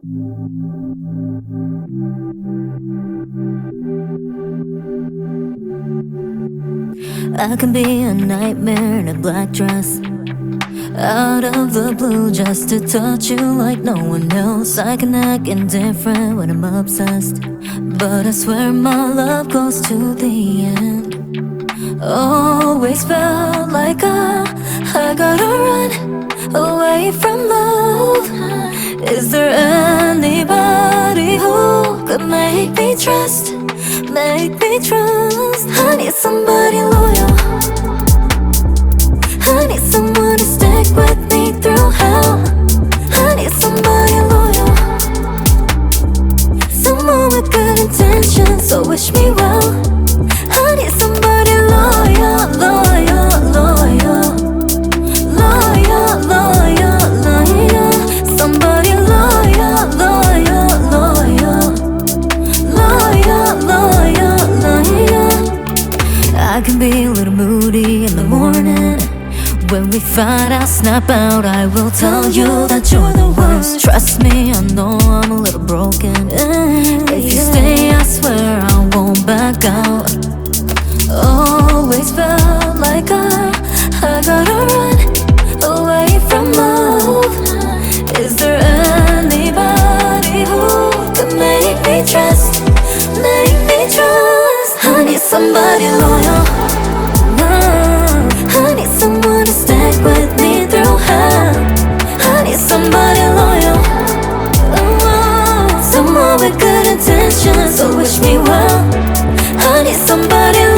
I can be a nightmare in a black dress, out of the blue just to touch you like no one else. I can act indifferent when I'm obsessed, but I swear my love goes to the end. Always felt like I gotta run away from love. Is there anybody who could make me trust? Make me trust. I need somebody loyal. I need someone to stick with me through hell. I need somebody loyal, someone with good intentions, so wish me well. I need somebody loyal, loyal, loyal, loyal, loyal, loyal. Somebody loyal, loyal, loyal, loyal, loyal, loyal. I can be a little moody in the morning. When we fight, I'll snap out. I will tell you that you're the worst. Trust me, I know I'm a little broken. If you stay, I swear I won't back out. Always felt like I gotta run away from love. Is there anybody who could make me trust? Make me trust. I need somebody loyal. I need someone to stick with me through hell. I need somebody loyal, someone with good intentions, so wish me well. I need somebody